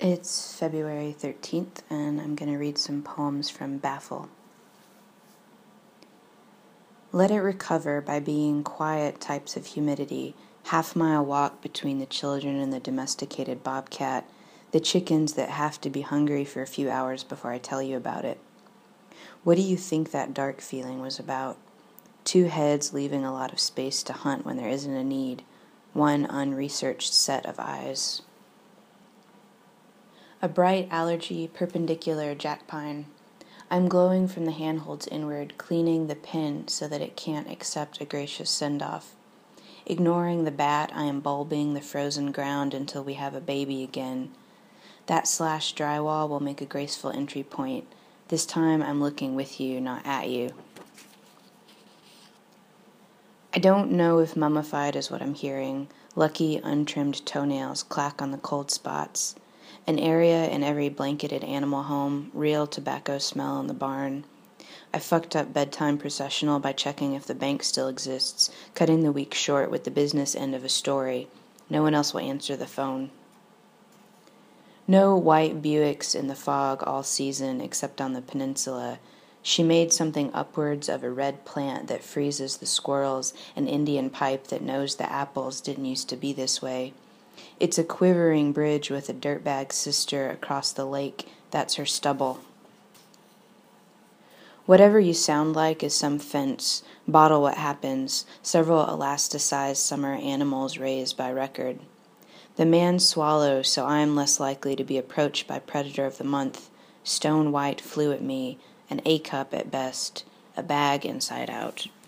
It's February 13th, and I'm going to read some poems from Baffle. Let it recover by being quiet types of humidity, half-mile walk between the children and the domesticated bobcat, the chickens that have to be hungry for a few hours before I tell you about it. What do you think that dark feeling was about? Two heads leaving a lot of space to hunt when there isn't a need, one unresearched set of eyes. A bright allergy, perpendicular jack pine. I'm glowing from the handholds inward, cleaning the pen so that it can't accept a gracious send-off. Ignoring the bat, I am bulbing the frozen ground until we have a baby again. That slashed drywall will make a graceful entry point. This time I'm looking with you, not at you. I don't know if mummified is what I'm hearing. Lucky, untrimmed toenails clack on the cold spots. An area in every blanketed animal home, real tobacco smell in the barn. I fucked up bedtime processional by checking if the bank still exists, cutting the week short with the business end of a story. No one else will answer the phone. No white Buicks in the fog all season except on the peninsula. She made something upwards of a red plant that freezes the squirrels, an Indian pipe that knows the apples didn't used to be this way. It's a quivering bridge with a dirtbag sister across the lake. That's her stubble. Whatever you sound like is some fence. Bottle what happens. Several elasticized summer animals raised by record. The man swallows, so I am less likely to be approached by predator of the month. Stone white flew at me, an A-cup at best, a bag inside out.